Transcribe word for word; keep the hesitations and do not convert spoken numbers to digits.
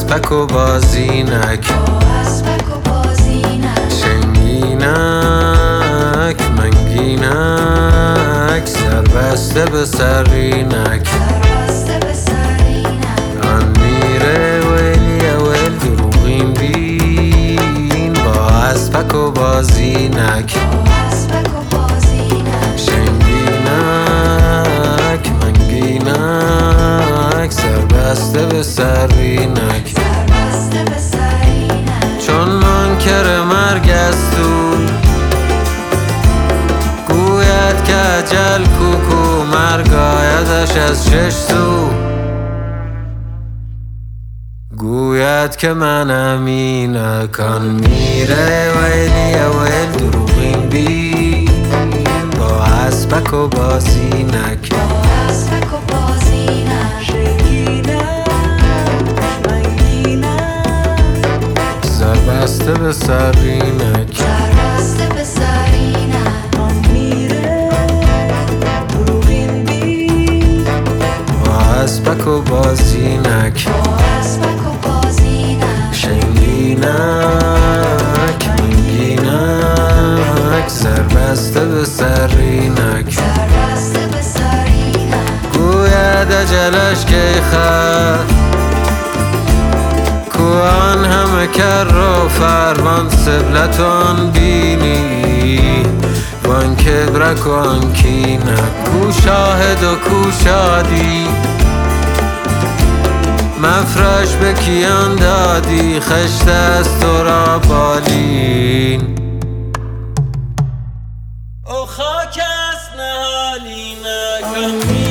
اسپک و بازینک شنگینک منگینک سربسته به سرینک آن میره ویلی اول دروغین بین با اسپک و بازینک شنگینک منگینک سربسته به سرینک چون منکر مرگ است او گوید که اجل کوکو مرگ آیدش از شش سو گوید که منم اینک آن میره ویلی اول دروغین بین با اسپک و بازینک سربسته به سرینک با اسپک و بازینک شنگینک منگینک سربسته به سرینک گوید اجلش که خط کوان همه کر و فرمان سبلتون بینی وان کبرک و آن کینک کو شاهد و کو شادی مفرش به کیان دادی خشت از تو را بالین او خاک است نهالینک